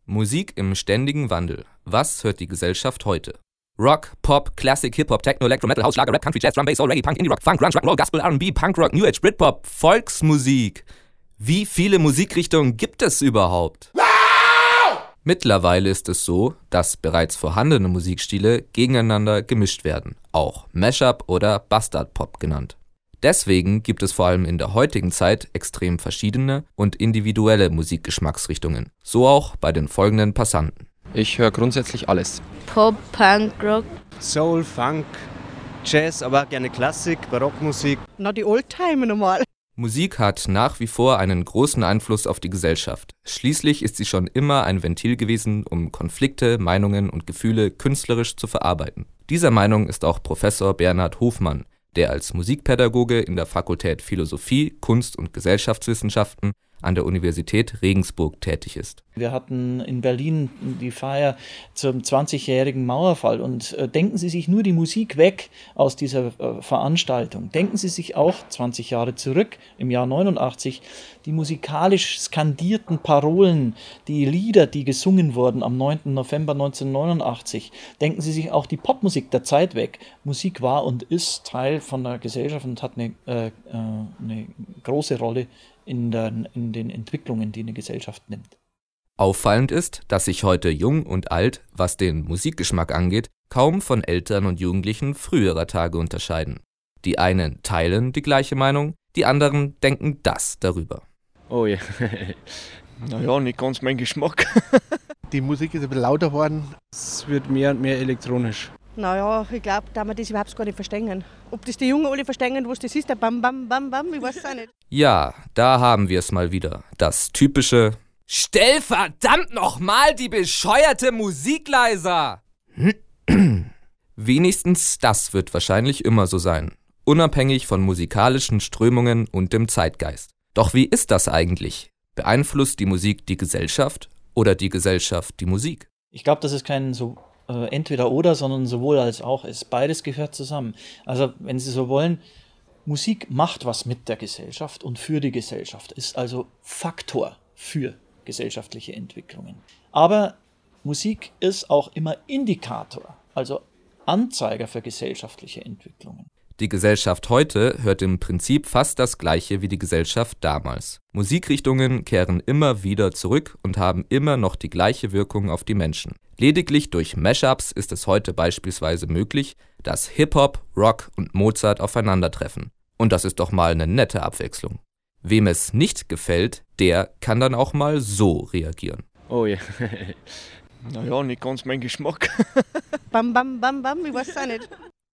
Musik im ständigen Wandel. Was hört die Gesellschaft heute? Rock, Pop, Classic, Hip-Hop, Techno, Electro, Metal, House, Schlager, Rap, Country, Jazz, Drum, Bass, Soul, Reggae, Punk, Indie-Rock, Funk, Grunge, Rock'n'Roll, Gospel, R&B, Punkrock, New Age, Britpop, Volksmusik. Wie viele Musikrichtungen gibt es überhaupt? Mittlerweile ist es so, dass bereits vorhandene Musikstile gegeneinander gemischt werden, auch Mashup oder Bastard-Pop genannt. Deswegen gibt es vor allem in der heutigen Zeit extrem verschiedene und individuelle Musikgeschmacksrichtungen, so auch bei den folgenden Passanten. Ich höre grundsätzlich alles. Pop, Punk, Rock. Soul, Funk, Jazz, aber auch gerne Klassik, Barockmusik. Na, die Oldtimer normal. Musik hat nach wie vor einen großen Einfluss auf die Gesellschaft. Schließlich ist sie schon immer ein Ventil gewesen, um Konflikte, Meinungen und Gefühle künstlerisch zu verarbeiten. Dieser Meinung ist auch Professor Bernhard Hofmann, der als Musikpädagoge in der Fakultät Philosophie, Kunst- und Gesellschaftswissenschaften an der Universität Regensburg tätig ist. Wir hatten in Berlin die Feier zum 20-jährigen Mauerfall und denken Sie sich nur die Musik weg aus dieser Veranstaltung. Denken Sie sich auch 20 Jahre zurück, im Jahr 89, die musikalisch skandierten Parolen, die Lieder, die gesungen wurden am 9. November 1989. Denken Sie sich auch die Popmusik der Zeit weg. Musik war und ist Teil von der Gesellschaft und hat eine große Rolle in den Entwicklungen, die eine Gesellschaft nimmt. Auffallend ist, dass sich heute Jung und Alt, was den Musikgeschmack angeht, kaum von Eltern und Jugendlichen früherer Tage unterscheiden. Die einen teilen die gleiche Meinung, die anderen denken das darüber. Oh ja, naja, nicht ganz mein Geschmack. Die Musik ist ein bisschen lauter geworden, es wird mehr und mehr elektronisch. Naja, ich glaube, da wir das überhaupt gar nicht verstehen. Ob das die Jungen alle verstehen, was das ist, der Bam, Bam, Bam, Bam, ich weiß es auch nicht. Ja, da haben wir es mal wieder. Das typische Stell verdammt nochmal die bescheuerte Musik leiser! Wenigstens das wird wahrscheinlich immer so sein. Unabhängig von musikalischen Strömungen und dem Zeitgeist. Doch wie ist das eigentlich? Beeinflusst die Musik die Gesellschaft oder die Gesellschaft die Musik? Ich glaube, das ist kein so entweder oder, sondern sowohl als auch ist. Beides gehört zusammen. Also, wenn Sie so wollen, Musik macht was mit der Gesellschaft und für die Gesellschaft, ist also Faktor für gesellschaftliche Entwicklungen. Aber Musik ist auch immer Indikator, also Anzeiger für gesellschaftliche Entwicklungen. Die Gesellschaft heute hört im Prinzip fast das Gleiche wie die Gesellschaft damals. Musikrichtungen kehren immer wieder zurück und haben immer noch die gleiche Wirkung auf die Menschen. Lediglich durch Mashups ist es heute beispielsweise möglich, dass Hip-Hop, Rock und Mozart aufeinandertreffen. Und das ist doch mal eine nette Abwechslung. Wem es nicht gefällt, der kann dann auch mal so reagieren. Oh ja, naja, nicht ganz mein Geschmack. Bam, Bam, Bam, Bam, ich weiß es auch nicht.